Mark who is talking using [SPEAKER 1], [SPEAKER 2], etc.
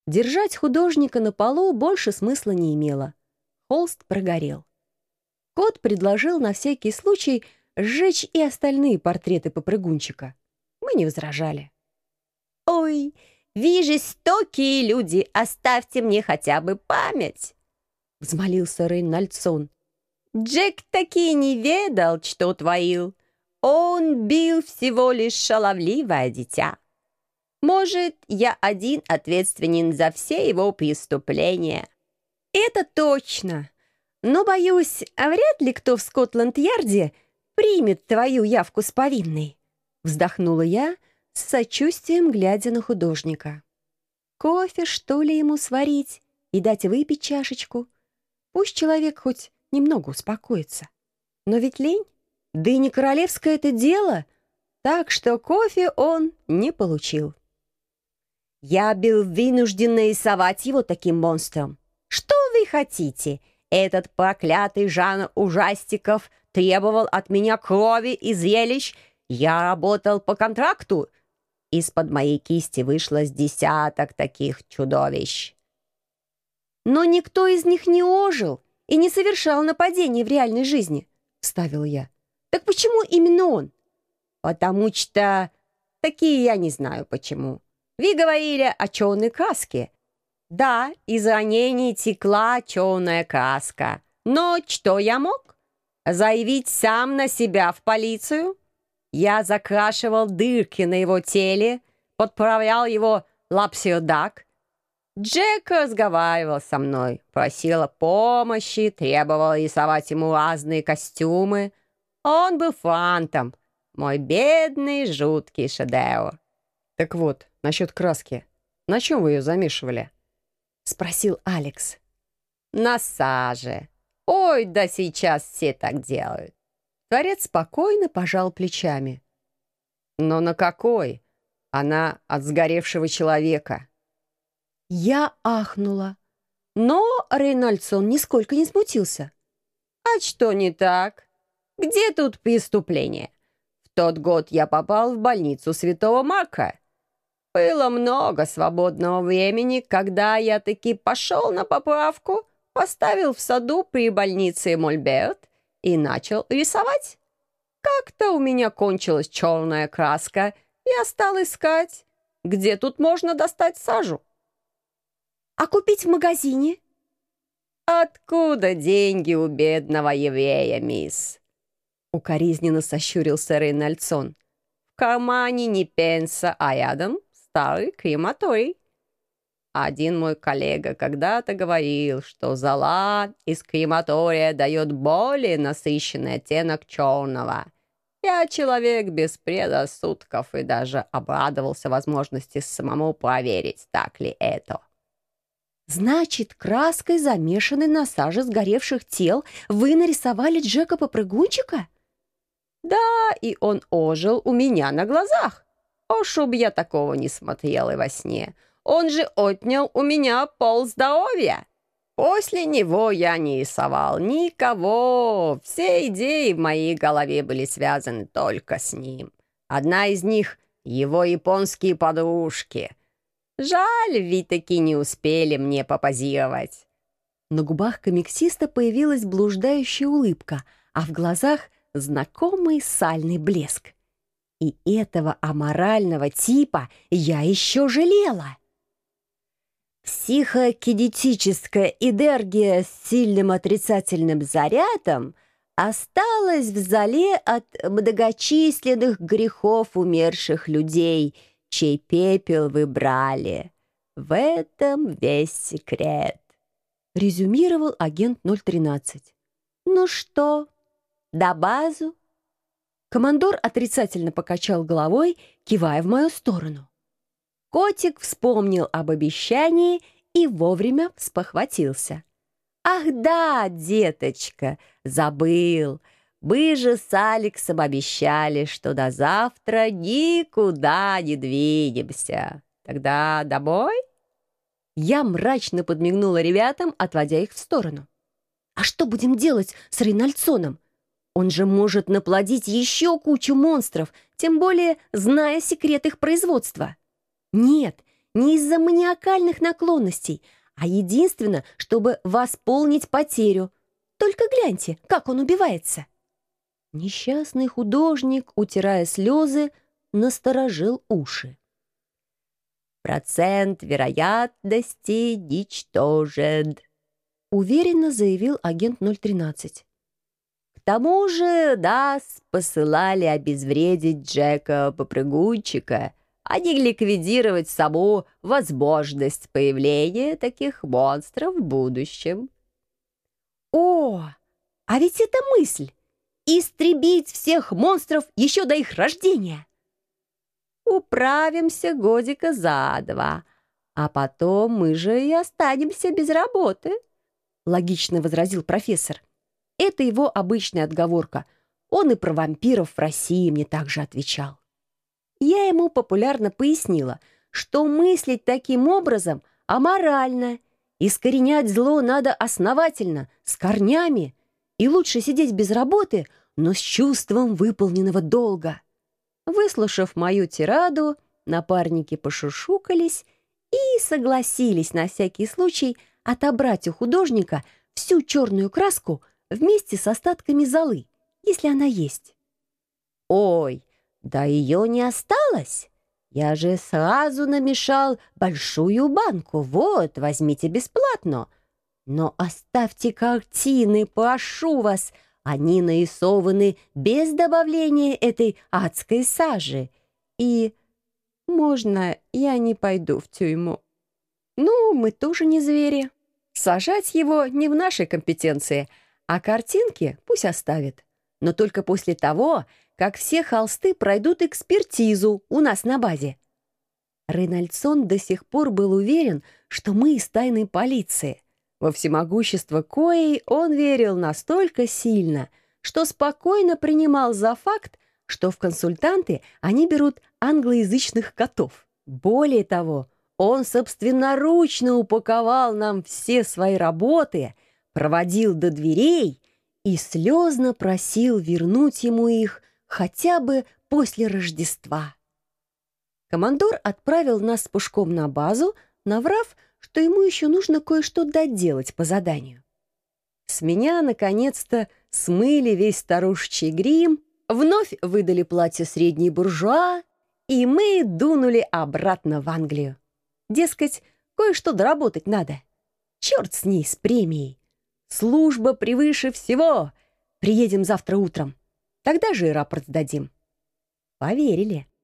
[SPEAKER 1] Держать художника на полу больше смысла не имело. Холст прогорел. Кот предложил на всякий случай сжечь и остальные портреты попрыгунчика. Мы не возражали.
[SPEAKER 2] «Ой, вы жестокие люди, оставьте мне хотя бы память!» — взмолился Рейнольдсон. «Джек таки не ведал, что творил. Он бил всего лишь шаловливое дитя. Может, я один ответственен за все его преступления».
[SPEAKER 1] «Это точно. Но, боюсь, вряд ли кто в Скотланд-Ярде примет твою явку с повинной», — вздохнула я, с сочувствием глядя на художника. «Кофе, что ли, ему сварить и дать выпить чашечку? Пусть человек хоть немного успокоится. Но ведь лень, да и не королевское это дело, так что кофе он не получил».
[SPEAKER 2] «Я был вынужден нарисовать его таким монстром. Что вы хотите? Этот проклятый жанр ужастиков требовал от меня крови и зрелищ. Я работал по контракту. Из-под моей кисти вышло с десяток таких чудовищ».
[SPEAKER 1] «Но никто из них не ожил и не совершал нападений в реальной жизни», — вставила я. «Так почему именно он?»
[SPEAKER 2] «Потому что... Такие я не знаю почему. Вы говорили о черной краске. Да, из ранений текла черная краска. Но что я мог? Заявить сам на себя в полицию? Я закрашивал дырки на его теле, подправлял его лапсердак. Джек разговаривал со мной, просил о помощи, требовал рисовать ему разные костюмы. Он был фантом, мой бедный жуткий шедевр».
[SPEAKER 3] «Так вот, насчет краски. На чем вы ее замешивали?»
[SPEAKER 1] — спросил Алекс.
[SPEAKER 2] «На саже. Ой, да сейчас все так делают».
[SPEAKER 1] Творец спокойно пожал плечами.
[SPEAKER 3] «Но на какой? Она от сгоревшего человека».
[SPEAKER 1] Я ахнула. Но Рейнольдсон нисколько не смутился.
[SPEAKER 2] «А что не так? Где тут преступление? В тот год я попал в больницу Святого Марка. Было много свободного времени, когда я таки пошел на поправку, поставил в саду при больнице Мольберт и начал рисовать. Как-то у меня кончилась черная краска, я стал искать, где тут можно достать сажу».
[SPEAKER 1] «А купить в магазине?»
[SPEAKER 2] «Откуда деньги у бедного еврея, мисс?» Укоризненно сощурился Рейнольдсон. «В кармане не пенса, а рядом старый крематорий. Один мой коллега когда-то говорил, что зола из крематория дает более насыщенный оттенок черного. Я человек без предрассудков и даже обрадовался возможности самому проверить, так ли это».
[SPEAKER 1] «Значит, краской, замешанной на саже сгоревших тел, вы нарисовали Джека-попрыгунчика?»
[SPEAKER 2] «Да, и он ожил у меня на глазах. О, чтоб я такого не смотрел и во сне. Он же отнял у меня полздоровья. После него я не рисовал никого. Все идеи в моей голове были связаны только с ним. Одна из них — его японские подружки. Жаль, вы таки не успели мне попозировать».
[SPEAKER 1] На губах комиксиста появилась блуждающая улыбка, а в глазах знакомый сальный блеск. И этого аморального типа я еще жалела. Психокинетическая энергия с сильным отрицательным зарядом осталась в зале от многочисленных грехов умерших людей, чей пепел вы брали. В этом весь секрет», — резюмировал агент 013. «Ну что, до базу?» Командор отрицательно покачал головой, кивая в мою сторону. Котик вспомнил об обещании и вовремя спохватился. «Ах да, деточка, забыл. Вы же с Алексом обещали, что до завтра никуда не двинемся. Тогда домой?» Я мрачно подмигнула ребятам, отводя их в сторону. «А что будем делать с Рейнольдсоном? Он же может наплодить еще кучу монстров, тем более зная секрет их производства. Нет, Не из-за маниакальных наклонностей, а единственно, чтобы восполнить потерю. Только гляньте, как он убивается. Несчастный художник, утирая слезы, насторожил уши. «Процент вероятности ничтожен», — уверенно заявил агент 013. «К тому же нас посылали обезвредить Джека-попрыгунчика, а не ликвидировать саму возможность появления таких монстров в будущем». «О, а ведь это мысль! Истребить всех монстров еще до их рождения!» «Управимся годика за два, а потом мы же и останемся без работы», — логично возразил профессор. Это его обычная отговорка. Он и про вампиров в России мне также отвечал. Я ему популярно пояснила, что мыслить таким образом аморально. Искоренять зло надо основательно, с корнями. И лучше сидеть без работы, но с чувством выполненного долга. Выслушав мою тираду, напарники пошушукались и согласились на всякий случай отобрать у художника всю черную краску вместе с остатками золы, если она есть. «Ой, да ее не осталось! Я же сразу намешал большую банку. Вот, возьмите бесплатно. Но оставьте картины, прошу вас. Они нарисованы без добавления этой адской сажи. И можно я не пойду в тюрьму?» Ну, мы тоже не звери. Сажать его не в нашей компетенции, а картинки пусть оставит. Но только после того, как все холсты пройдут экспертизу у нас на базе. Рейнольдсон до сих пор был уверен, что мы из тайной полиции. Во всемогущество коей он верил настолько сильно, что спокойно принимал за факт, что в консультанты они берут англоязычных котов. Более того, он собственноручно упаковал нам все свои работы, проводил до дверей и слезно просил вернуть ему их хотя бы после Рождества. Командор отправил нас с Пушком на базу, наврав, что ему еще нужно кое-что доделать по заданию. С меня, наконец-то, смыли весь старушечий грим, вновь выдали платье средней буржуа, и мы дунули обратно в Англию. Дескать, кое-что доработать надо. Черт с ней, с премией. Служба превыше всего. Приедем завтра утром. Тогда же и рапорт сдадим. Поверили.